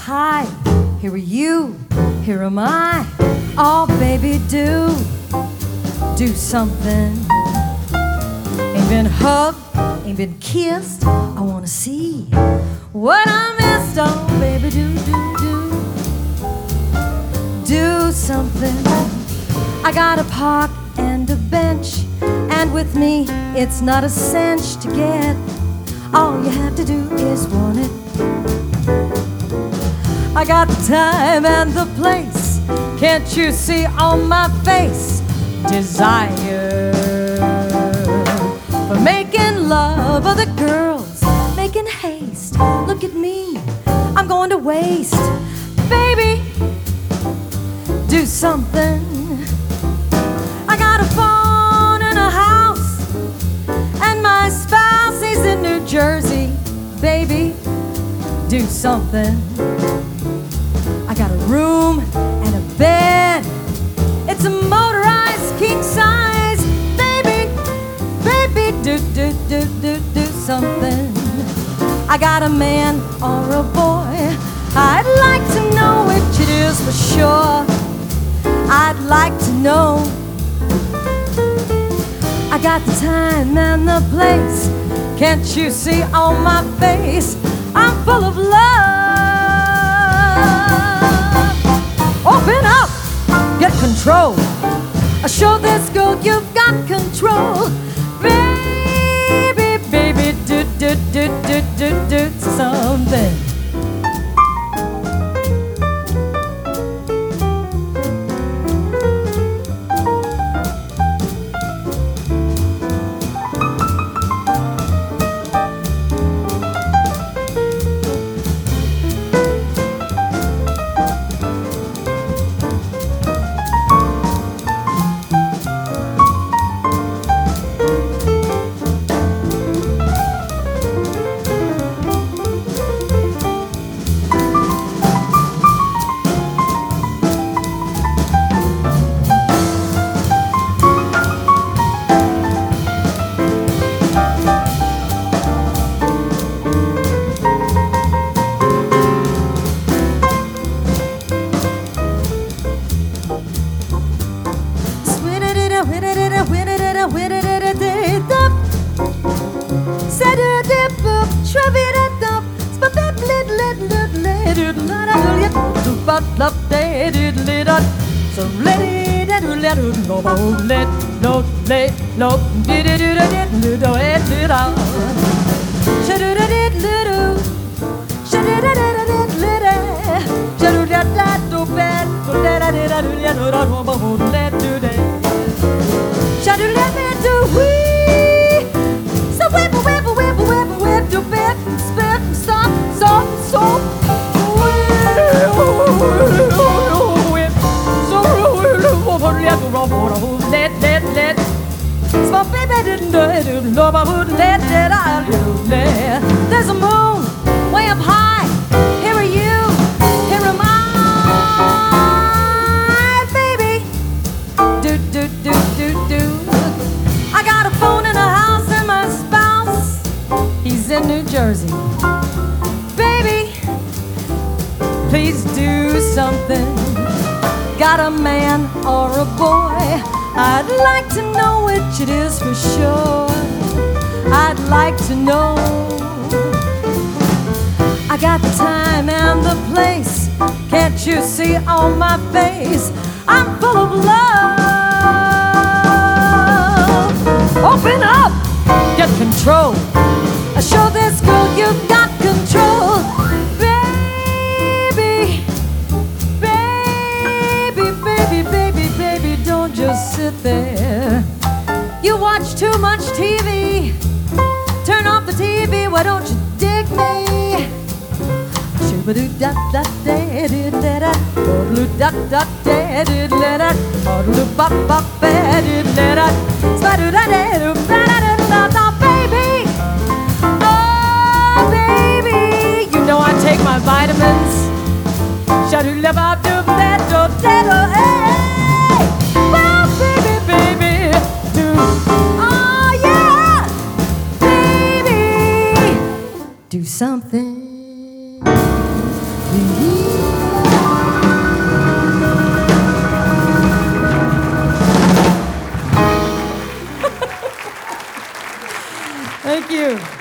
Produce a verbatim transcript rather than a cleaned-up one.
high. Here are you, here am I. Oh, baby, do, do something. Ain't been hugged, ain't been kissed. I wanna see what I missed. Oh, baby, do, do, do, do something. I got a park and a bench, and with me, it's not a cinch to get. All you have to do is want it. I got the time and the place. Can't you see on my face? Desire for making love. Other girls making haste. Look at me, I'm going to waste. Baby, do something. I got a phone and a house, and my spouse, he's in New Jersey. Baby, do something. I got a room and a bed. It's a motorized king size. Baby, baby, do, do, do, do, do something. I got a man or a boy. I'd like to know which it is for sure. I'd like to know. I got the time and the place. Can't you see on my face? I'm full of love. Open up, get control. Show this girl you've got control. Baby, baby, do, do, do, do, do, do something. So let it let it let it no let no let no did it did it did it did it should it did little should it did it little should it that that do bad to let it did it let it no let do that should it let me do we so whip whip whip whip whip do bad spit stop stop stop let, let, let. So baby didn't do it, no, I would let it out. There's a moon way up high. Here are you, here am I, baby. Do, do, do, do, do. I got a phone and a house and my spouse, he's in New Jersey. Baby, please do something. Got a man or a boy, I'd like to know which it is for sure. I'd like to know. I got the time and the place. Can't you see on my face? I'm full of love. Open up, get control. Show this girl you've got control. Just sit there. You watch too much T V. Turn off the T V, why don't you dig me? Shoo-ba-doo da da da did da da, doo da da da did da da, doo bop bop da did da da, spa-doo da da doo da da da da, baby. Oh baby, you know I take my vitamins. Shoo-doo da bop doo da da da hey. Well, baby, baby, do, oh yeah, baby, do something. Thank you.